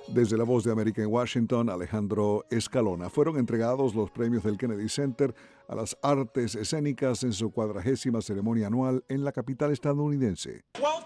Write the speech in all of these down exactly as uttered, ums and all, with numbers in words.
Desde la Voz de América en Washington, Alejandro Escalona. Fueron entregados los premios del Kennedy Center a las artes escénicas en su cuadragésima ceremonia anual en la capital estadounidense.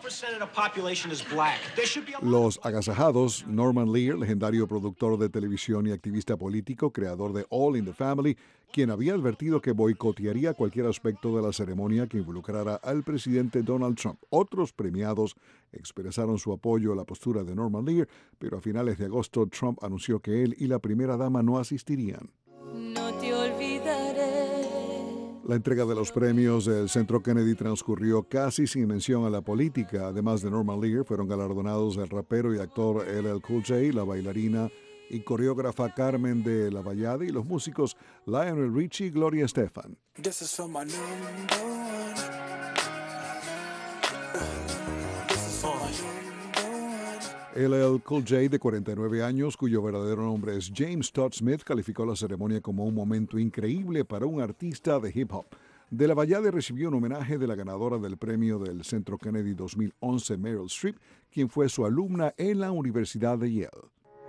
Los agasajados, Norman Lear, legendario productor de televisión y activista político, creador de All in the Family, quien había advertido que boicotearía cualquier aspecto de la ceremonia que involucrara al presidente Donald Trump. Otros premiados expresaron su apoyo a la postura de Norman Lear, pero a finales de agosto Trump anunció que él y la primera dama no asistirían. No te olvidaré. La entrega de los premios del Centro Kennedy transcurrió casi sin mención a la política. Además de Norman Lear, fueron galardonados el rapero y actor L L Cool J, la bailarina y coreógrafa Carmen de la Vallada y los músicos Lionel Richie y Gloria Estefan. This is for my number one. This is for my number one. L L Cool J, de cuarenta y nueve años, cuyo verdadero nombre es James Todd Smith, calificó la ceremonia como un momento increíble para un artista de hip hop. De la Vallada recibió un homenaje de la ganadora del premio del Centro Kennedy dos mil once, Meryl Streep, quien fue su alumna en la Universidad de Yale.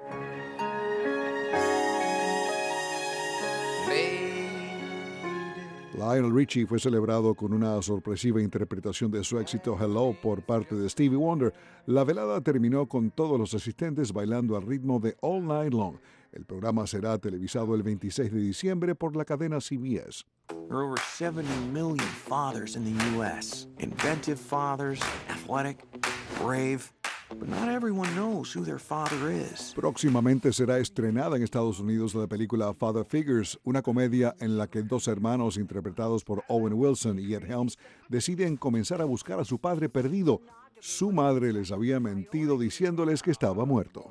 Lionel Richie fue celebrado con una sorpresiva interpretación de su éxito Hello por parte de Stevie Wonder. La velada terminó con todos los asistentes bailando al ritmo de All Night Long. El programa será televisado el veintiséis de diciembre por la cadena C B S. There are over seventy million fathers in the U S Inventive fathers, athletic, brave. But not everyone knows who their father is. Próximamente será estrenada en Estados Unidos la película Father Figures, una comedia en la que dos hermanos interpretados por Owen Wilson y Ed Helms deciden comenzar a buscar a su padre perdido. Su madre les había mentido diciéndoles que estaba muerto.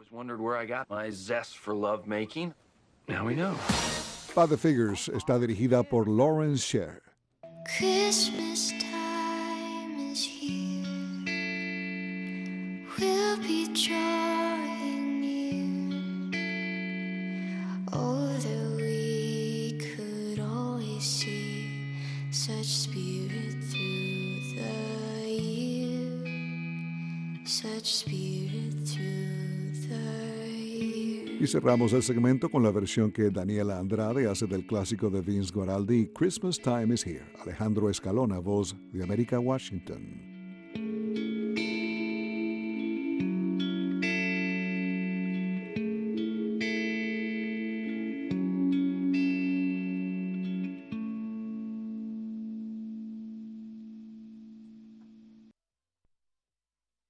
Father Figures está dirigida por Lawrence Sher. Christmas time is here. We'll be drawing near. Oh, that we could always see such spirit through the year. Such spirit through the year. Y cerramos el segmento con la versión que Daniela Andrade hace del clásico de Vince Guaraldi, Christmas Time is Here. Alejandro Escalona, Voz de América, Washington.